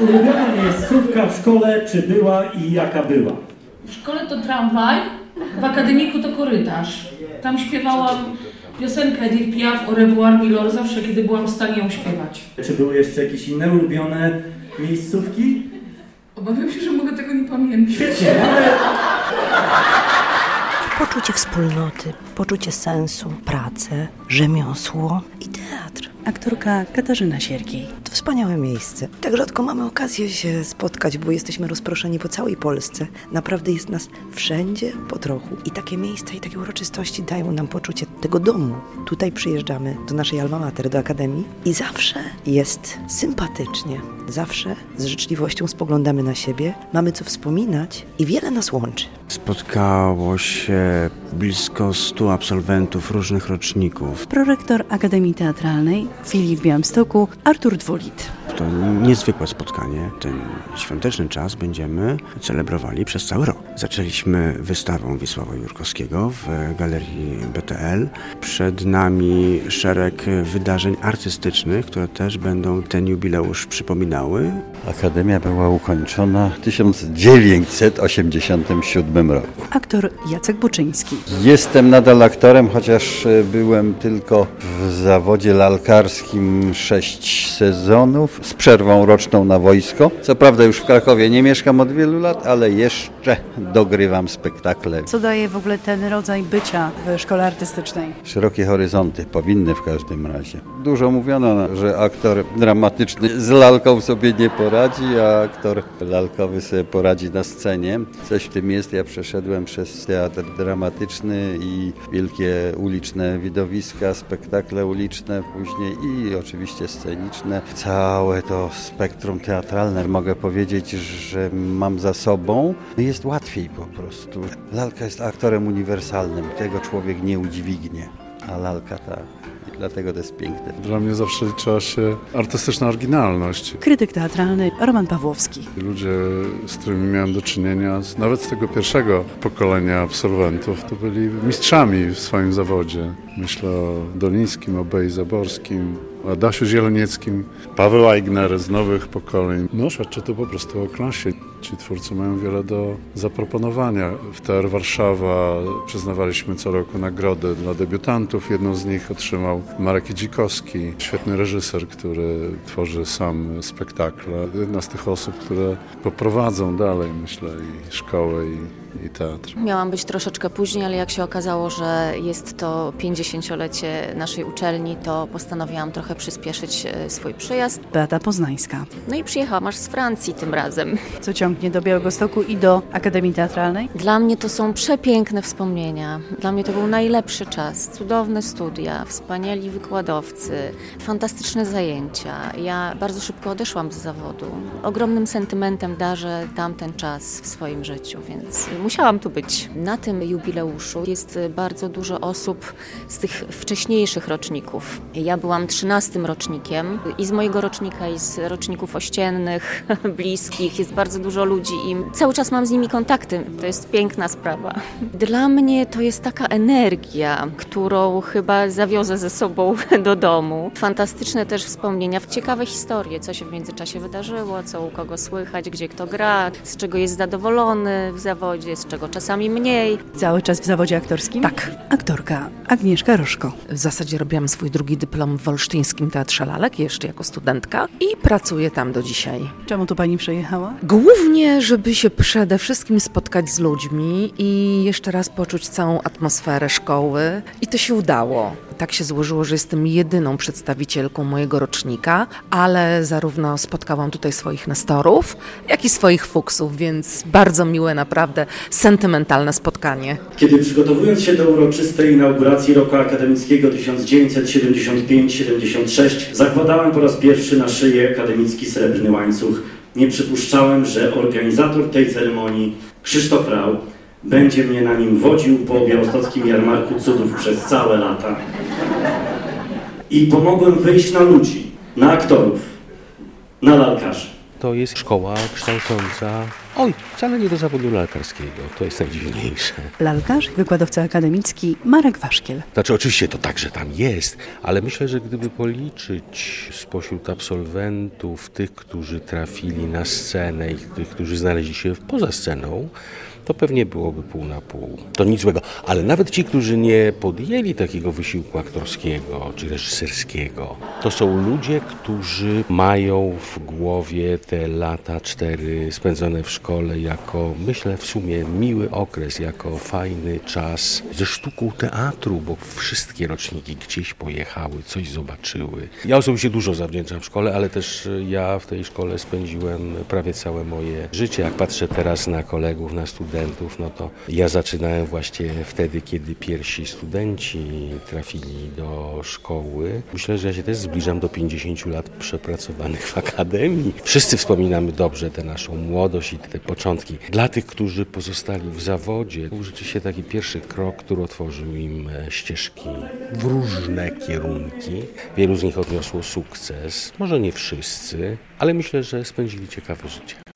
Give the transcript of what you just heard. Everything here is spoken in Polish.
Ulubiona miejscówka w szkole, czy była i jaka była? W szkole to tramwaj, w akademiku to korytarz. Tam śpiewałam piosenkę Edith Piaf, Au revoir Milord, zawsze kiedy byłam w stanie ją śpiewać. Czy były jeszcze jakieś inne ulubione miejscówki? Obawiam się, że mogę tego nie pamiętać. Świetnie, ale... Poczucie wspólnoty, poczucie sensu, pracę, rzemiosło i teatr. Aktorka Katarzyna Siergiej. To wspaniałe miejsce. Tak rzadko mamy okazję się spotkać, bo jesteśmy rozproszeni po całej Polsce. Naprawdę jest nas wszędzie po trochu. I takie miejsca i takie uroczystości dają nam poczucie tego domu. Tutaj przyjeżdżamy do naszej alma mater, do Akademii i zawsze jest sympatycznie. Zawsze z życzliwością spoglądamy na siebie, mamy co wspominać i wiele nas łączy. Spotkało się blisko 100 absolwentów różnych roczników. Prorektor Akademii Teatralnej Filip w Białymstoku, Artur Dwulit. To niezwykłe spotkanie. Ten świąteczny czas będziemy celebrowali przez cały rok. Zaczęliśmy wystawą Wiesława Jurkowskiego w Galerii BTL. Przed nami szereg wydarzeń artystycznych, które też będą ten jubileusz przypominały. Akademia była ukończona w 1987 roku. Aktor Jacek Buczyński. Jestem nadal aktorem, chociaż byłem tylko w zawodzie lalkarskim 6 sezonów z przerwą roczną na wojsko. Co prawda już w Krakowie nie mieszkam od wielu lat, ale jeszcze dogrywam spektakle. Co daje w ogóle ten rodzaj bycia w szkole artystycznej? Szerokie horyzonty, powinny w każdym razie. Dużo mówiono, że aktor dramatyczny z lalką sobie nie poradzi, a aktor lalkowy sobie poradzi na scenie. Coś w tym jest. Ja przeszedłem przez teatr dramatyczny i wielkie uliczne widowiska, spektakle uliczne później i oczywiście sceniczne. Całe to spektrum teatralne mogę powiedzieć, że mam za sobą. Jest łatwiej po prostu. Lalka jest aktorem uniwersalnym. Tego człowiek nie udźwignie, a lalka tak. I dlatego to jest piękne. Dla mnie zawsze liczyła się artystyczna oryginalność. Krytyk teatralny Roman Pawłowski. Ludzie, z którymi miałem do czynienia, nawet z tego pierwszego pokolenia absolwentów, to byli mistrzami w swoim zawodzie. Myślę o Dolińskim, o Bej Zaborskim, o Adasiu Zielonieckim, Paweł Aigner z nowych pokoleń. No, świadczy to po prostu o klasie. Ci twórcy mają wiele do zaproponowania. W TR Warszawa przyznawaliśmy co roku nagrody dla debiutantów. Jedną z nich otrzymał Marek Idzikowski, świetny reżyser, który tworzy sam spektakle. Jedna z tych osób, które poprowadzą dalej, myślę, i szkołę, i teatr. Miałam być troszeczkę później, ale jak się okazało, że jest to 50-lecie naszej uczelni, to postanowiłam trochę przyspieszyć swój przyjazd. Beata Poznańska. No i przyjechałam aż z Francji tym razem. Co ciągnie do Białegostoku i do Akademii Teatralnej? Dla mnie to są przepiękne wspomnienia. Dla mnie to był najlepszy czas. Cudowne studia, wspaniali wykładowcy, fantastyczne zajęcia. Ja bardzo szybko odeszłam z zawodu. Ogromnym sentymentem darzę tamten czas w swoim życiu, więc musiałam tu być. Na tym jubileuszu jest bardzo dużo osób z tych wcześniejszych roczników. Ja byłam 13 rocznikiem i z mojego rocznika, i z roczników ościennych, bliskich jest bardzo dużo ludzi i cały czas mam z nimi kontakty. To jest piękna sprawa. Dla mnie to jest taka energia, którą chyba zawiozę ze sobą do domu. Fantastyczne też wspomnienia, ciekawe historie, co się w międzyczasie wydarzyło, co u kogo słychać, gdzie kto gra, z czego jest zadowolony w zawodzie, z czego czasami mniej. Cały czas w zawodzie aktorskim? Tak. Aktorka Agnieszka Roszko. W zasadzie robiłam swój drugi dyplom w Olsztyńskim Teatrze Lalek, jeszcze jako studentka i pracuję tam do dzisiaj. Czemu tu pani przyjechała? Głównie, żeby się przede wszystkim spotkać z ludźmi i jeszcze raz poczuć całą atmosferę szkoły. I to się udało. Tak się złożyło, że jestem jedyną przedstawicielką mojego rocznika, ale zarówno spotkałam tutaj swoich nestorów, jak i swoich fuksów, więc bardzo miłe, naprawdę sentymentalne spotkanie. Kiedy przygotowując się do uroczystej inauguracji roku akademickiego 1975-76, zakładałem po raz pierwszy na szyję akademicki srebrny łańcuch. Nie przypuszczałem, że organizator tej ceremonii, Krzysztof Rau, będzie mnie na nim wodził po białostockim jarmarku cudów przez całe lata. I pomogłem wyjść na ludzi, na aktorów, na lalkarzy. To jest szkoła kształcąca Oj, wcale nie do zawodu lalkarskiego, to jest najdziwniejsze. Lalkarz, wykładowca akademicki Marek Waszkiel. Znaczy oczywiście to także tam jest, ale myślę, że gdyby policzyć spośród absolwentów tych, którzy trafili na scenę i tych, którzy znaleźli się poza sceną, to pewnie byłoby pół na pół. To nic złego. Ale nawet ci, którzy nie podjęli takiego wysiłku aktorskiego czy reżyserskiego, to są ludzie, którzy mają w głowie te lata 4 spędzone w szkole jako, myślę, w sumie miły okres, jako fajny czas ze sztuką teatru, bo wszystkie roczniki gdzieś pojechały, coś zobaczyły. Ja osobiście dużo zawdzięczam w szkole, ale też ja w tej szkole spędziłem prawie całe moje życie. Jak patrzę teraz na kolegów, na studentów, no to ja zaczynałem właśnie wtedy, kiedy pierwsi studenci trafili do szkoły. Myślę, że ja się też zbliżam do 50 lat przepracowanych w akademii. Wszyscy wspominamy dobrze tę naszą młodość i te początki. Dla tych, którzy pozostali w zawodzie, był rzeczywiście taki pierwszy krok, który otworzył im ścieżki w różne kierunki. Wielu z nich odniosło sukces. Może nie wszyscy, ale myślę, że spędzili ciekawe życie.